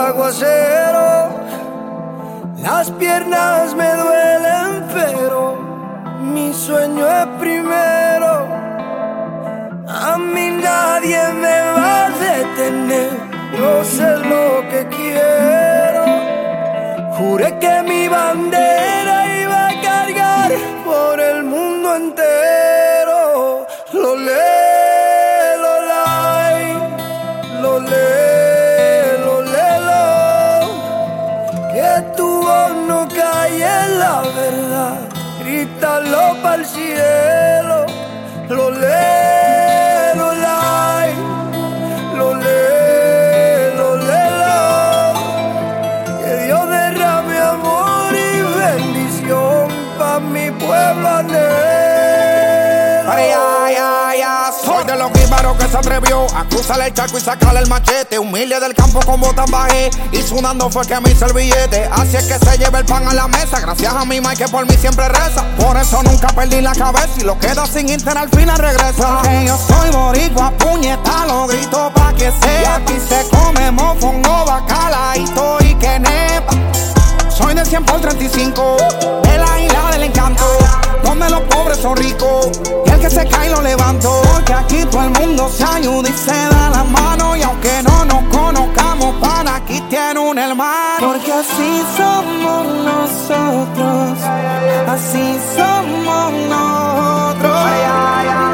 aguacero. Las piernas me duelen, pero mi sueño es primero. A mí nadie me va a detener, yo sé lo que quiero. Juré que mi bandera iba a cargar por el mundo entero. Lo lee, lo like, lo lee, lo. Que tu voz no calle en la verdad, grítalo pa'l cielo. Lo lee, lo like, lo lee, lo. Que Dios derrame amor y bendición pa' mi pueblo anhelo. Ay, ay, ay, ay, soy de los guibaros que se atrevió a cruzar el charco y sacarle el machete. Humilde del campo con botas bajé y sudando fue que me hice el billete. Así es que se lleva el pan a la mesa, gracias a mi madre que por mí siempre reza. Por eso nunca perdí la cabeza y lo queda sin Inter al final regresa. Porque yo soy boricua, puñeta, lo grito pa' que sea. Aquí se come mofongo, bacalaíto y que nepa. Soy de 100 por 35, de la isla del encanto, donde los pobres son ricos y el que se cae lo levanto. Porque aquí todo el mundo se ayuda y se da la mano, y aunque no nos conozcamos, para aquí tiene un hermano. Porque así somos nosotros, así somos nosotros.